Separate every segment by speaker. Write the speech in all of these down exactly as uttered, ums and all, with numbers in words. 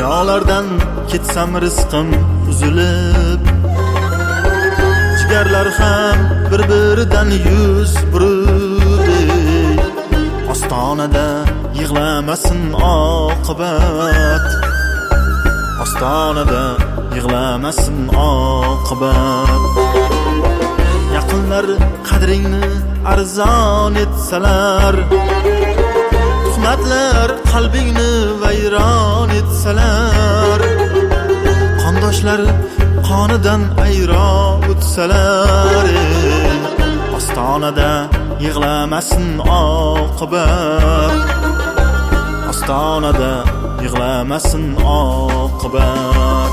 Speaker 1: Dunyolardan ketsam rizqim uzilib, jigarlar ham bir-biridan yuz burdi. Ostonada yig'lamasin oqibat, ostonada yig'lamasin oqibat. Yaqinlar qadringni arzon etsalar, tuhmatlar qalbingni vayron etsalar, qondoshlar qonidan ayron o'tsalar, ostonada yig'lamasin oqibat, ostonada yig'lamasin oqibat.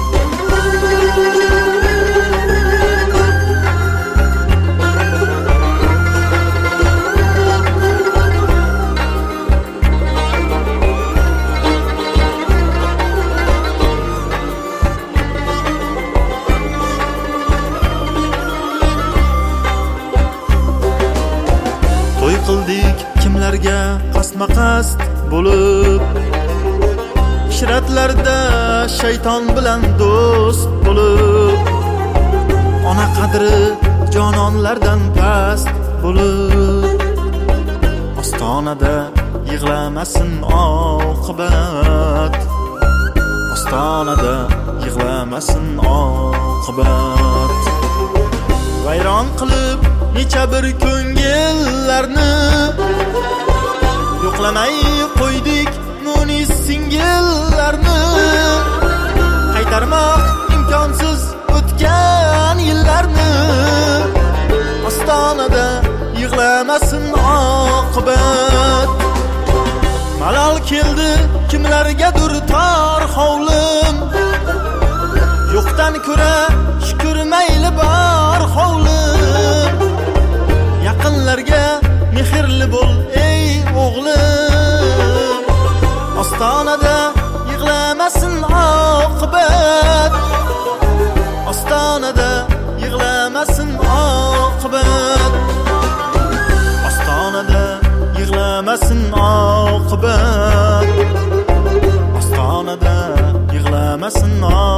Speaker 1: To'y qildik kimlarga qasma-qasd bo'lib, ishratlarda shayton bilan do'st bo'lib, ona qadri jononlardan past bo'lib, ostonada yig'lamasin oqibat, ostonada yig'lamasin oqibat. Vayron qilib necha bir ko'ngillarni, yo'qlamay qo'ydik munis singillarni. Qaytarmoq imkonsiz o'tgan yillarni, ostonada yig'lamasin oqibat. Malol keldi kimlargadir tor hovlim, yo'qdan ko'ra shukr mayli bor hovlim. Yaqinlarga mehrli bo'l ey o'g'lim, ostonada yig'lamasin oqibat, ostonada yig'lamasin oqibat, ostonada yig'lamasin oqibat, ostonada yig'lamasin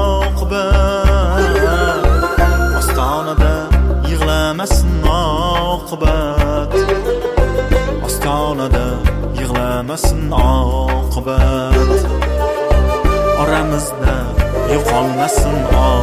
Speaker 1: oqibat, ostonada yig'lamasin oqibat, ostonada yig'lamasin oqibat. Oramizda yo'qolmasin